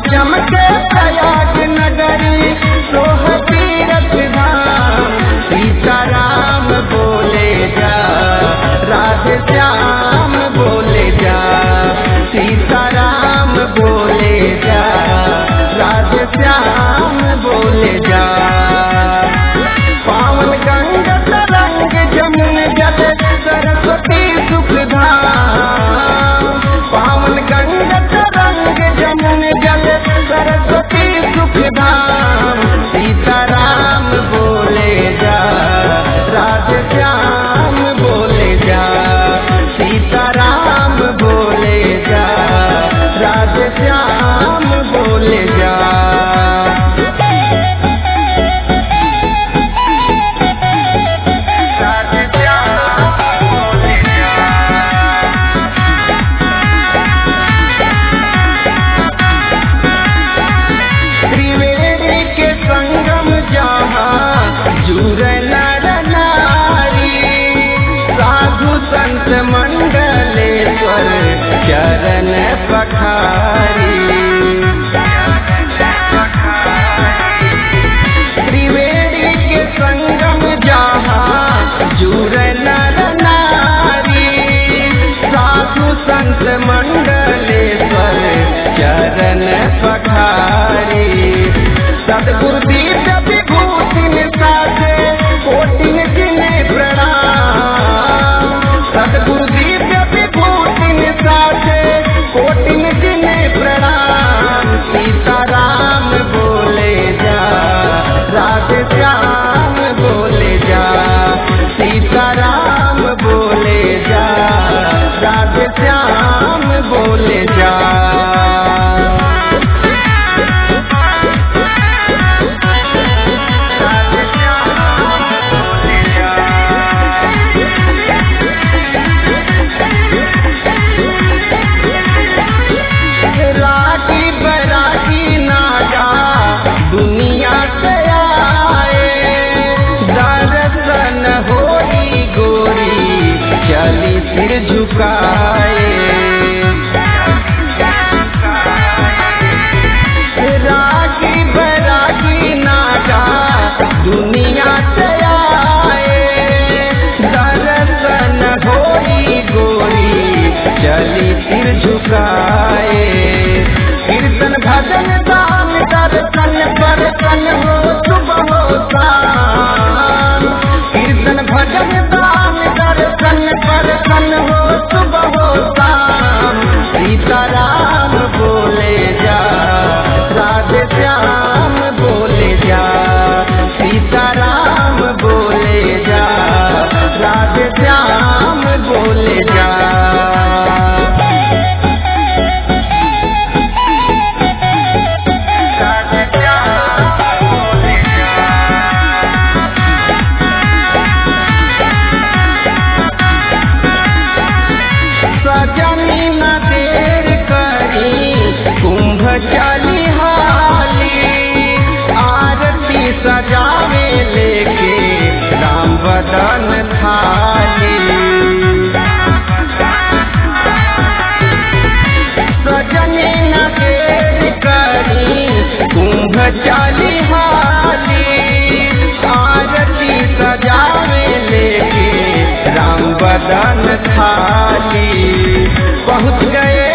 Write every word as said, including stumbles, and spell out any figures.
चमके प्रयाग नगरी सोह तीरथ धाम। सीताराम बोले जा राधे श्याम बोले जा, सीताराम बोले जा राधे श्याम बोले जा। पावन गंगा तरंग जमुन जल सरस्वती सुख धाम। पावन गंगा तरंग जमुन जल सरस्वती सुख धाम। सीताराम बोले जा राधे श्याम बोले जा, सीताराम बोले जा राधे श्याम बोले जा। त्रिवेणी के संगम जहाँ जुड़े नर नारी, साधु संत मंडलेश्वर चरण पखारी। त्रिवेणी के संगम जहाँ जुड़े नर नारी, साधु संत मंडलेश्वर चरण पखारी। सद्गुरु दीप विभूति साथे कोटिन जिन्हें प्रणाम। सद्गुरु दीप विभूति साथे कोटिन जिन्हें प्रणाम। सीताराम बोले जा राधे श्याम बोले जा, सीताराम बोले जा राधे श्याम बोले जा। रागी बैरागी नागा दुनिया से आए, दर्शन होई गोरी चली सिर झुकाए। रागी बैरागी नागा दुनिया से आए, दर्शन होई गोरी चली सिर झुकाए। कीर्तन भजन दान दर्शन बर्तन हो सुबह हो शाम। कीर्तन भजन दान दर्शन बर्तन हो सुबह हो शाम। सीताराम बोले जा राधे श्याम बोले जा, सीताराम बोले जा राधे श्याम बोले जा। सजनी न देर करी कुंभ चाली हाली, आरती सजावे लेके राम बदन थाली। सजनी न देर करी कुंभ चाली हाली, आरती सजावे लेके राम बदन थाली। पहुँच गए